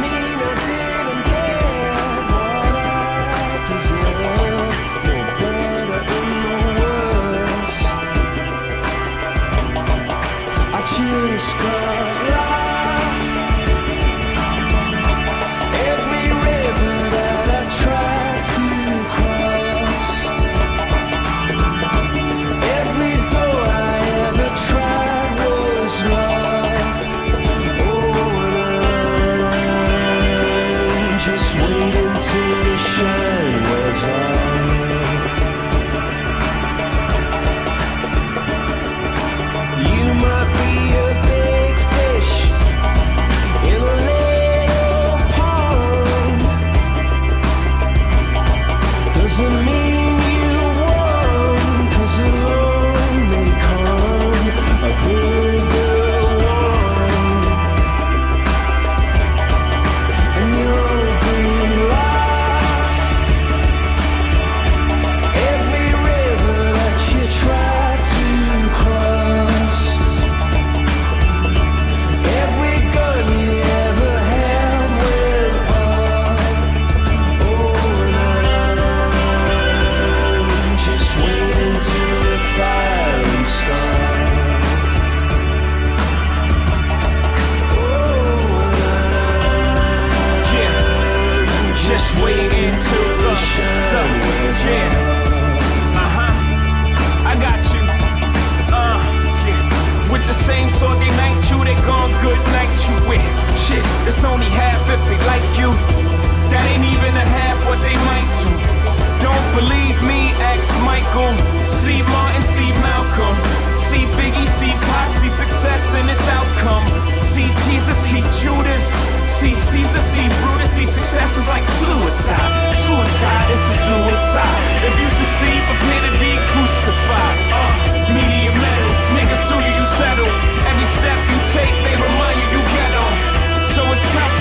mean I didn't get what I deserve. No better and no worse. I just got lost. Every river that I tried to cross, every door I ever tried was locked. Oh, and I'm just waiting till the shine wears off. You might be a big fish in a little pond. Doesn't mean you've won, 'cause along may come a bigger one, and you'll be lost. Every river that you tried to cross, every gun you ever held went off. Oh, and I'm just waiting till the fire starts. Yeah, just waiting till the shine wears off. I got you. Yeah. With the same sort they night you, they gon' good night you with. Shit, it's only half if they like you. That ain't even a half what they might do. Don't believe me, ask Michael. See Martin, see Malcolm. See Biggie, see Pop, see success and its outcome. See Jesus, see Judas. See Caesar, see Brutus, see success is like suicide. Suicide is a suicide. If you succeed, prepare to be crucified. Media medals, niggas sue you, you settle. Every step you take, they remind you you get on. So it's tough